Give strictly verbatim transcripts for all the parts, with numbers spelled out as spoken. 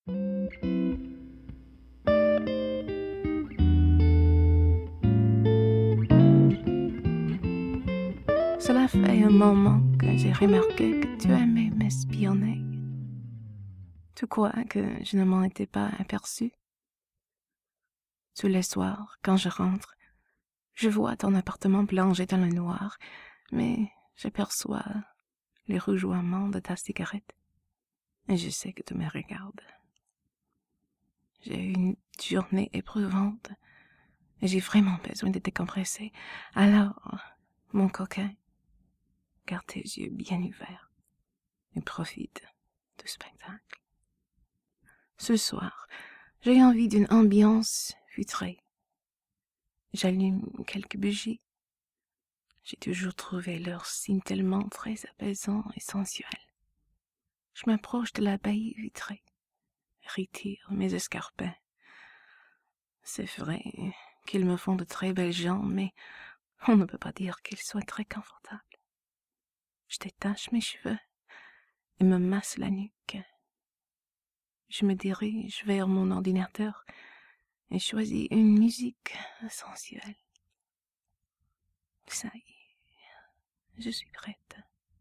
Cela fait un moment que j'ai remarqué que tu aimais m'espionner. Tu crois que je ne m'en étais pas aperçue? Tous les soirs, quand je rentre, je vois ton appartement plongé dans le noir, mais j'aperçois le rougeoiement de ta cigarette, et je sais que tu me regardes. J'ai eu une journée éprouvante, et j'ai vraiment besoin de décompresser. Alors, mon coquin, garde tes yeux bien ouverts et profite du spectacle. Ce soir, j'ai envie d'une ambiance vitrée. J'allume quelques bougies. J'ai toujours trouvé leur signe tellement très apaisant et sensuel. Je m'approche de la baie vitrée, retire mes escarpins. C'est vrai qu'ils me font de très belles jambes, mais on ne peut pas dire qu'ils soient très confortables. Je détache mes cheveux et me masse la nuque. Je me dirige vers mon ordinateur et choisis une musique sensuelle. Ça y est, je suis prête.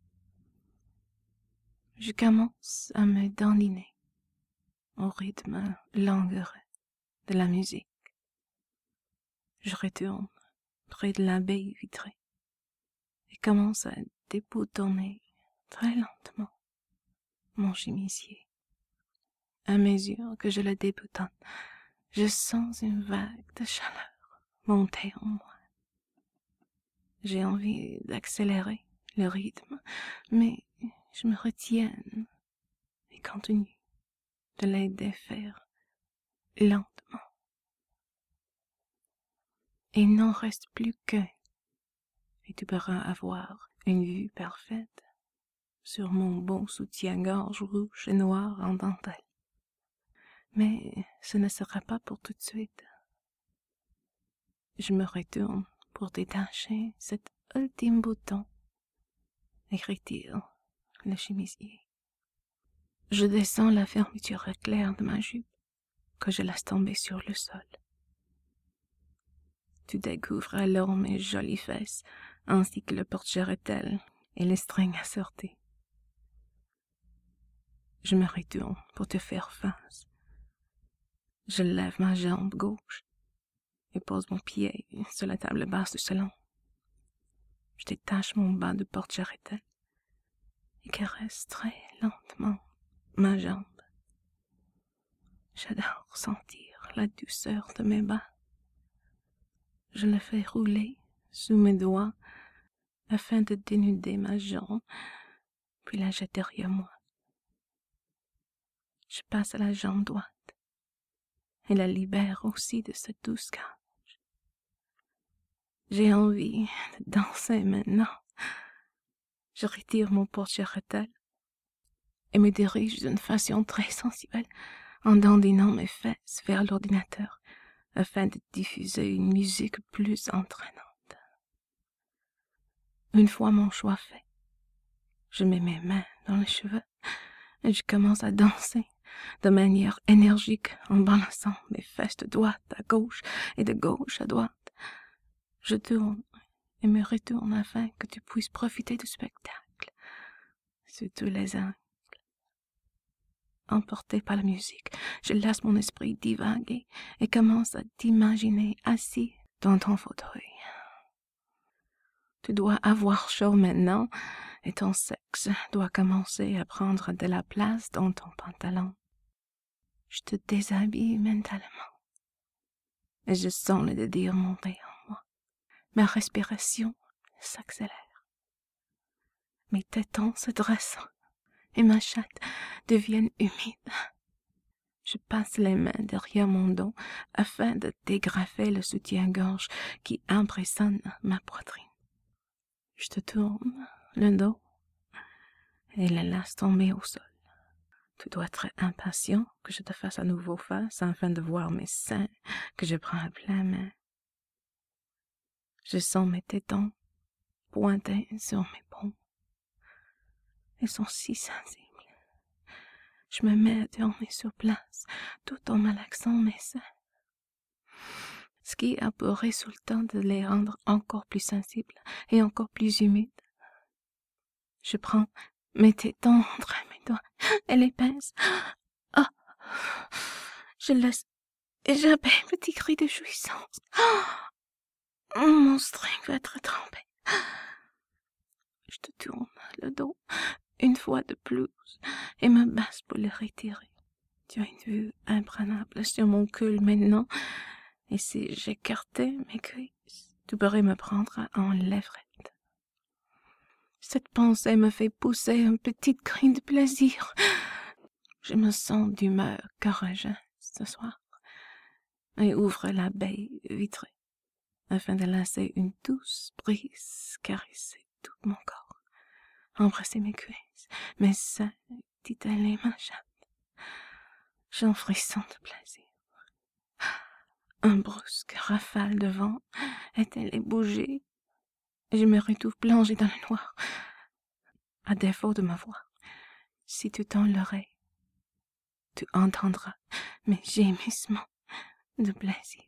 Je commence à me dandiner au rythme langoureux de la musique. Je retourne près de la baie vitrée et commence à déboutonner très lentement mon chemisier. À mesure que je le déboutonne, je sens une vague de chaleur monter en moi. J'ai envie d'accélérer le rythme, mais je me retiens et continue de les défaire lentement. Il n'en reste plus qu'un, et tu pourras avoir une vue parfaite sur mon beau soutien-gorge rouge et noir en dentelle. Mais ce ne sera pas pour tout de suite. Je me retourne pour détacher cet ultime bouton et retire le chemisier. Je descends la fermeture éclair de ma jupe que je laisse tomber sur le sol. Tu découvres alors mes jolies fesses ainsi que le porte-jarretelle et les strings assortis. Je me retourne pour te faire face. Je lève ma jambe gauche et pose mon pied sur la table basse du salon. Je détache mon bas de porte-jarretelle et caresse très lentement ma jambe. J'adore sentir la douceur de mes bas. Je le fais rouler sous mes doigts afin de dénuder ma jambe, puis la jette derrière moi. Je passe à la jambe droite et la libère aussi de cette douce cage. J'ai envie de danser maintenant. Je retire mon porte-jarretelle et me dirige d'une façon très sensuelle en dandinant mes fesses vers l'ordinateur afin de diffuser une musique plus entraînante. Une fois mon choix fait, je mets mes mains dans les cheveux et je commence à danser de manière énergique en balançant mes fesses de droite à gauche et de gauche à droite. Je tourne et me retourne afin que tu puisses profiter du spectacle sur tous les angles. Emporté par la musique, je laisse mon esprit divaguer et commence à t'imaginer assis dans ton fauteuil. Tu dois avoir chaud maintenant et ton sexe doit commencer à prendre de la place dans ton pantalon. Je te déshabille mentalement et je sens le désir monter en moi. Ma respiration s'accélère. Mes tétons se dressent et ma chatte deviennent humides. Je passe les mains derrière mon dos afin de dégrafer le soutien-gorge qui impressionne ma poitrine. Je te tourne le dos et le laisse tomber au sol. Tu dois être impatient que je te fasse à nouveau face afin de voir mes seins que je prends à pleine main. Je sens mes tétons pointer sur mes paumes. Ils sont si sensibles. Je me mets à tourner sur place, tout en malaxant mes seins, ce qui a pour résultat de les rendre encore plus sensibles et encore plus humides. Je prends mes tétons entre mes doigts et les pince. Ah! Je laisse échapper un petit cri de jouissance. Mon string va être trempé. Je te tourne le dos une fois de plus et me baisse pour le retirer. Tu as une vue imprenable sur mon cul maintenant, et si j'écartais mes cuisses, tu pourrais me prendre en levrette. Cette pensée me fait pousser un petit cri de plaisir. Je me sens d'humeur courageuse ce soir, et ouvre la baie vitrée, afin de laisser une douce brise caresser tout mon corps, embrasser mes cuisses, mes seins, titiller ma chatte. J'en frisson de plaisir. Un brusque rafale de vent éteint les bougies, et je me retrouve plongée dans le noir. À défaut de ma voix, si tu tends l'oreille, tu entendras mes gémissements de plaisir.